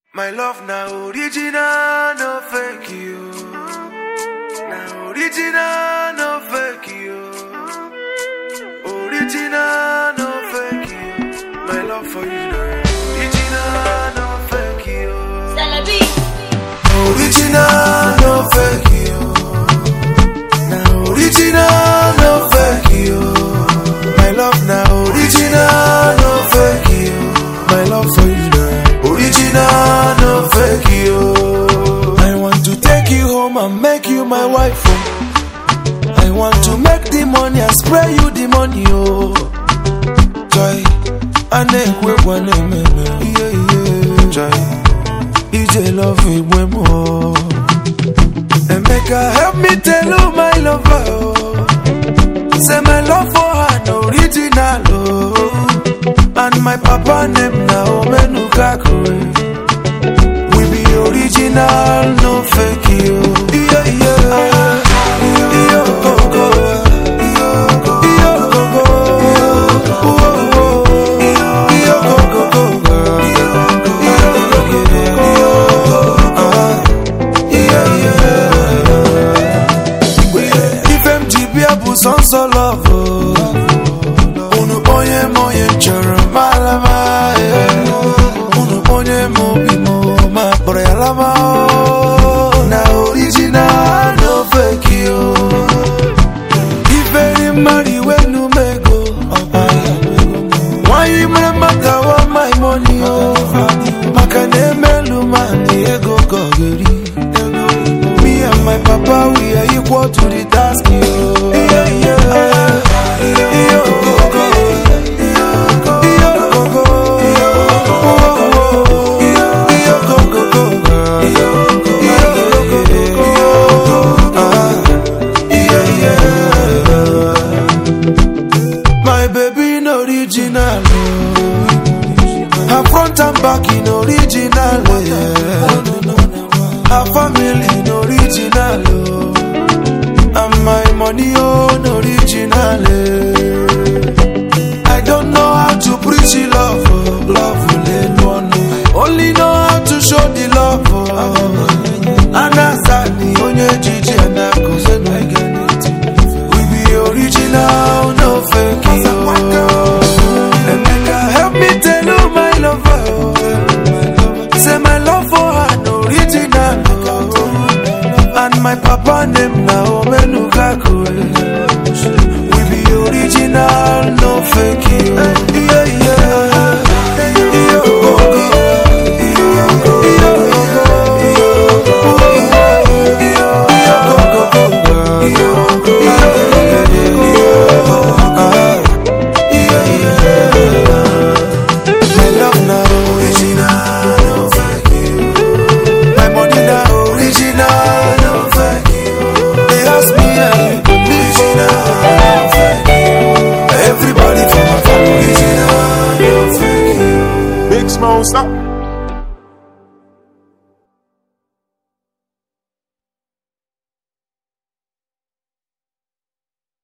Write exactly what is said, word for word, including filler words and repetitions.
My love now original, no fake you. Now original, no fake you. Original, no fake you. My love for you now original, no fake you. Salabi. Original, no fake you. Now original, no fake you. My love now original, no fake you. My love for you now original, no fake you. I want to take you home and make you my wife. Oh. I want to make the money and spray you the money. Oh, joy, I never want to yeah yeah. Joy, E J love me when more. And make her help me tell you my lover. Oh. Say my love for her no original. Oh. And my papa name now Menukakure. We be original, no fake you. Yeah, yeah. Yo, go, go. Yo, go, go. Yo, go, go, go. Yeah, yeah. If M G B abu son so love. Unu boye moye choro malama. Unu boye mo bi mo ma pre alama. Na original, no fake you. If any money when you make go, why you matter want my money? Makane melu mani ego gogeri. Me and my papa we are equal to the task. Yeah yeah. Yo go go. Yo go go. Yo go go go. Yo go go. Yeah yeah. My baby no original. Her front and back in original. Her family in original. And my money on original. I don't know how to preach the love, oh. Love will only know how to show the love. Oh. Anasani onye jiji anakuze no identity. We be original, no fake. And make her help me tell you my lover. Oh. Say my love for her no original. Oh. And my papa name now Menukakure. We be original, no fake you. Yeah, yeah. Yo, go, go. Yo, go, go. Yo, go, go. Yo, go, yeah, yeah. My love now original, no fake you. My money now original, no fake you. They ask me how you could be original, no fake you. Everybody from my family original, no fake you. Big Smoke, stop.